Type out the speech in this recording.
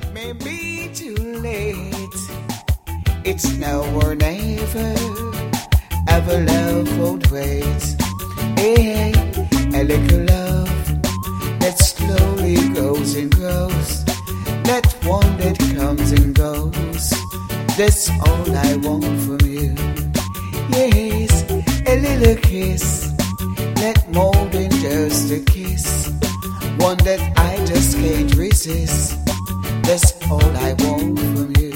may be too late. It's now or never. Ever love won't wait. Hey, a little love that slowly grows and grows. That one that comes and goes. That's all I want from you. Yes, a little kiss. Not more than just a kiss. One that I just can't resist. That's all I want from you.